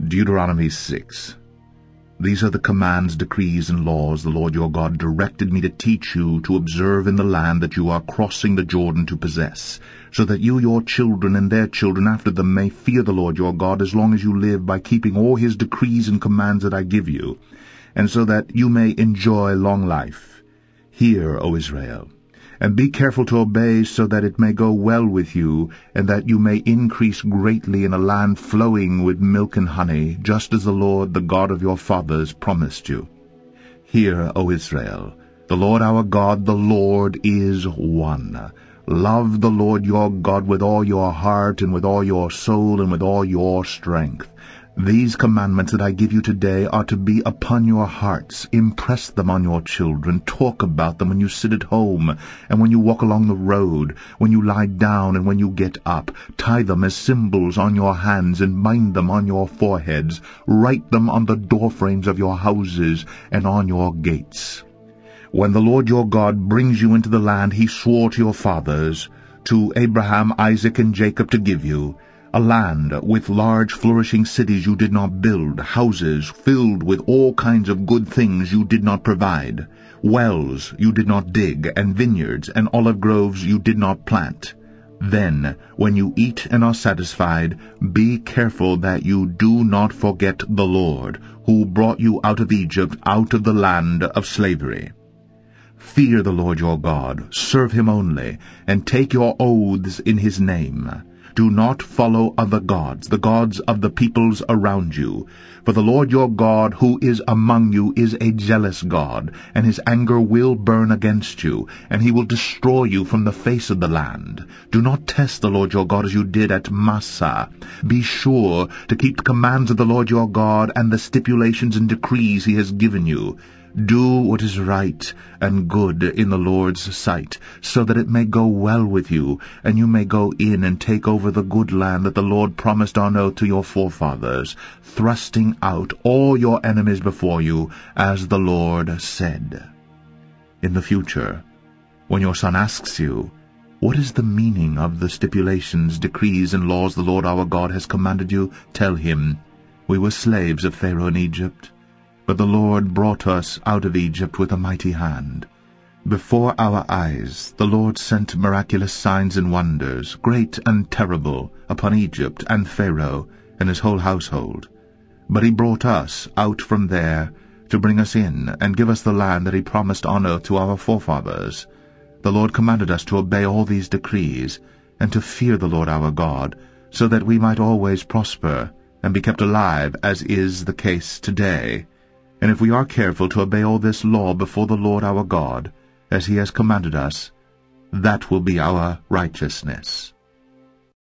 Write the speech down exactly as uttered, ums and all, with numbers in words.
Deuteronomy six. These are the commands, decrees, and laws the Lord your God directed me to teach you to observe in the land that you are crossing the Jordan to possess, so that you, your children, and their children after them may fear the Lord your God as long as you live, by keeping all his decrees and commands that I give you, and so that you may enjoy long life. Hear, O Israel, and be careful to obey, so that it may go well with you, and that you may increase greatly in a land flowing with milk and honey, just as the Lord, the God of your fathers, promised you. Hear, O Israel, the Lord our God, the Lord is one. Love the Lord your God with all your heart, and with all your soul, and with all your strength. These commandments that I give you today are to be upon your hearts. Impress them on your children. Talk about them when you sit at home, and when you walk along the road, when you lie down, and when you get up. Tie them as symbols on your hands, and bind them on your foreheads. Write them on the doorframes of your houses and on your gates. When the Lord your God brings you into the land he swore to your fathers, to Abraham, Isaac, and Jacob, to give you, a land with large flourishing cities you did not build, houses filled with all kinds of good things you did not provide, wells you did not dig, and vineyards and olive groves you did not plant. Then, when you eat and are satisfied, be careful that you do not forget the Lord, who brought you out of Egypt, out of the land of slavery. Fear the Lord your God, serve him only, and take your oaths in his name. Do not follow other gods, the gods of the peoples around you. For the Lord your God, who is among you, is a jealous God, and his anger will burn against you, and he will destroy you from the face of the land. Do not test the Lord your God as you did at Massah. Be sure to keep the commands of the Lord your God and the stipulations and decrees he has given you. Do what is right and good in the Lord's sight, so that it may go well with you, and you may go in and take over the good land that the Lord promised on oath to your forefathers, thrusting out all your enemies before you, as the Lord said. In the future, when your son asks you, "What is the meaning of the stipulations, decrees, and laws the Lord our God has commanded you?" tell him, "We were slaves of Pharaoh in Egypt, but the Lord brought us out of Egypt with a mighty hand. Before our eyes the Lord sent miraculous signs and wonders, great and terrible, upon Egypt and Pharaoh and his whole household. But he brought us out from there to bring us in and give us the land that he promised on oath to our forefathers. The Lord commanded us to obey all these decrees, and to fear the Lord our God, so that we might always prosper and be kept alive, as is the case today. And if we are careful to obey all this law before the Lord our God, as he has commanded us, that will be our righteousness."